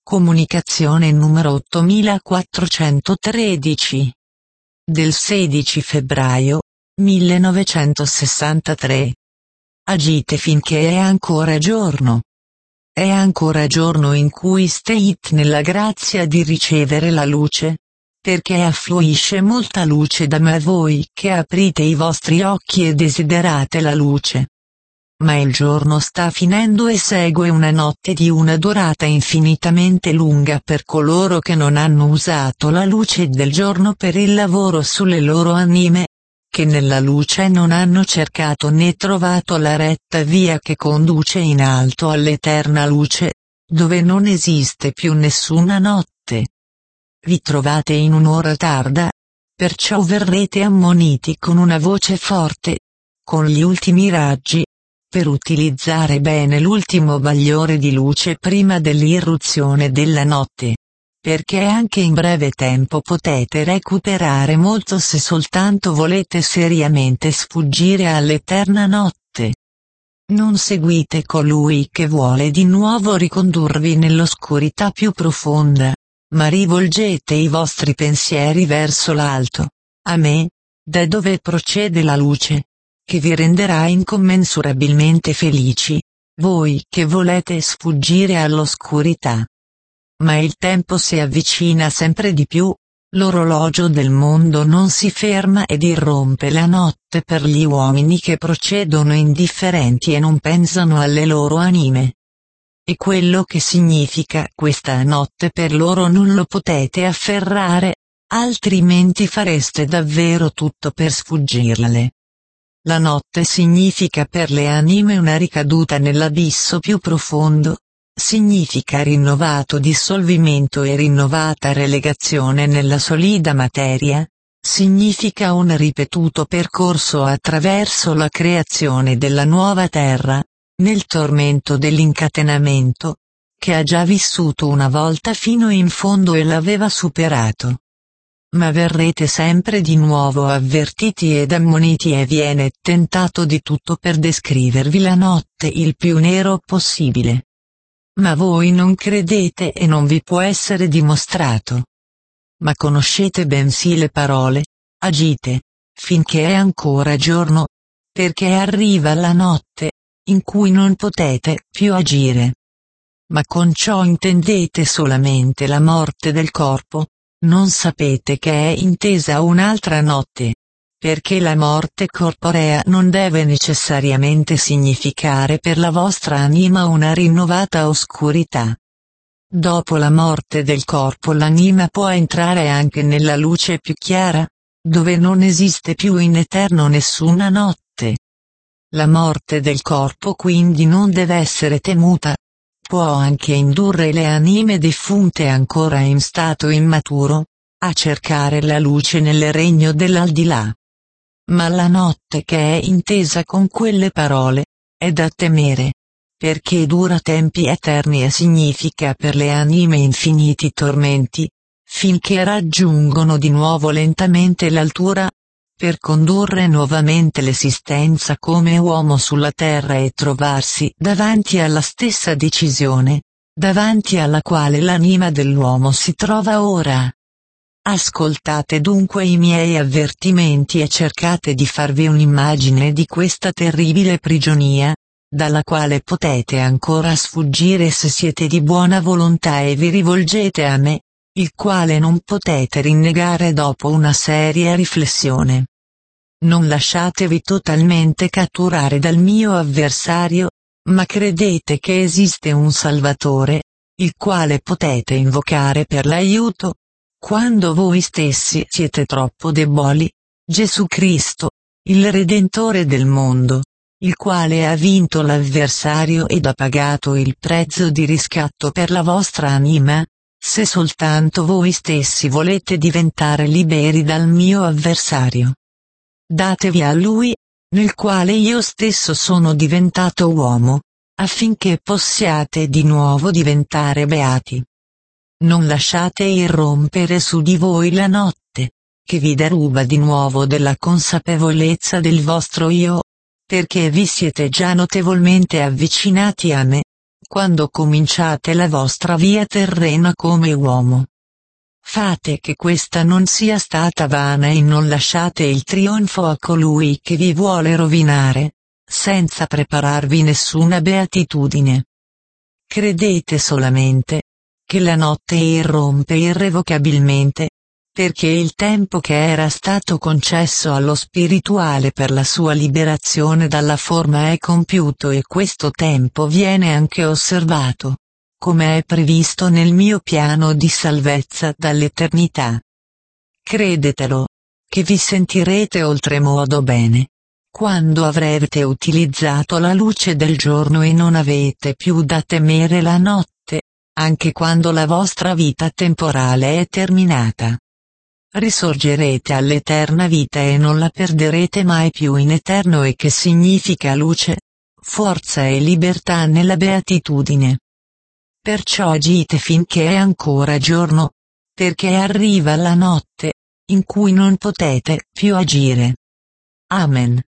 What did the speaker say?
Comunicazione numero 8413. Del 16 febbraio 1963. Agite finché è ancora giorno. È ancora giorno in cui state nella grazia di ricevere la luce, perché affluisce molta luce da me a voi che aprite i vostri occhi e desiderate la luce. Ma il giorno sta finendo e segue una notte di una durata infinitamente lunga per coloro che non hanno usato la luce del giorno per il lavoro sulle loro anime, che nella luce non hanno cercato né trovato la retta via che conduce in alto all'eterna luce, dove non esiste più nessuna notte. Vi trovate in un'ora tarda, perciò verrete ammoniti con una voce forte, con gli ultimi raggi, per utilizzare bene l'ultimo bagliore di luce prima dell'irruzione della notte, perché anche in breve tempo potete recuperare molto se soltanto volete seriamente sfuggire all'eterna notte. Non seguite colui che vuole di nuovo ricondurvi nell'oscurità più profonda, ma rivolgete i vostri pensieri verso l'alto, a me, da dove procede la luce, che vi renderà incommensurabilmente felici, voi che volete sfuggire all'oscurità. Ma il tempo si avvicina sempre di più, l'orologio del mondo non si ferma ed irrompe la notte per gli uomini che procedono indifferenti e non pensano alle loro anime. E quello che significa questa notte per loro non lo potete afferrare, altrimenti fareste davvero tutto per sfuggirle. La notte significa per le anime una ricaduta nell'abisso più profondo, significa rinnovato dissolvimento e rinnovata relegazione nella solida materia, significa un ripetuto percorso attraverso la creazione della nuova terra, nel tormento dell'incatenamento, che ha già vissuto una volta fino in fondo e l'aveva superato. Ma verrete sempre di nuovo avvertiti ed ammoniti e viene tentato di tutto per descrivervi la notte il più nero possibile. Ma voi non credete e non vi può essere dimostrato. Ma conoscete bensì le parole, agite, finché è ancora giorno, perché arriva la notte, in cui non potete più agire. Ma con ciò intendete solamente la morte del corpo. Non sapete che è intesa un'altra notte, perché la morte corporea non deve necessariamente significare per la vostra anima una rinnovata oscurità. Dopo la morte del corpo l'anima può entrare anche nella luce più chiara, dove non esiste più in eterno nessuna notte. La morte del corpo quindi non deve essere temuta. Può anche indurre le anime defunte ancora in stato immaturo, a cercare la luce nel regno dell'aldilà. Ma la notte che è intesa con quelle parole, è da temere, perché dura tempi eterni e significa per le anime infiniti tormenti, finché raggiungono di nuovo lentamente l'altura, per condurre nuovamente l'esistenza come uomo sulla terra e trovarsi davanti alla stessa decisione, davanti alla quale l'anima dell'uomo si trova ora. Ascoltate dunque i miei avvertimenti e cercate di farvi un'immagine di questa terribile prigionia, dalla quale potete ancora sfuggire se siete di buona volontà e vi rivolgete a me, il quale non potete rinnegare dopo una seria riflessione. Non lasciatevi totalmente catturare dal mio avversario, ma credete che esiste un Salvatore, il quale potete invocare per l'aiuto, quando voi stessi siete troppo deboli, Gesù Cristo, il Redentore del mondo, il quale ha vinto l'avversario ed ha pagato il prezzo di riscatto per la vostra anima, se soltanto voi stessi volete diventare liberi dal mio avversario. Datevi a Lui, nel quale io stesso sono diventato uomo, affinché possiate di nuovo diventare beati. Non lasciate irrompere su di voi la notte, che vi deruba di nuovo della consapevolezza del vostro io, perché vi siete già notevolmente avvicinati a me, quando cominciate la vostra via terrena come uomo. Fate che questa non sia stata vana e non lasciate il trionfo a colui che vi vuole rovinare, senza prepararvi nessuna beatitudine. Credete solamente che la notte irrompe irrevocabilmente, perché il tempo che era stato concesso allo spirituale per la sua liberazione dalla forma è compiuto e questo tempo viene anche osservato, come è previsto nel mio piano di salvezza dall'eternità. Credetelo, che vi sentirete oltremodo bene, quando avrete utilizzato la luce del giorno e non avete più da temere la notte, anche quando la vostra vita temporale è terminata. Risorgerete all'eterna vita e non la perderete mai più in eterno, e che significa luce, forza e libertà nella beatitudine. Perciò agite finché è ancora giorno, perché arriva la notte, in cui non potete più agire. Amen.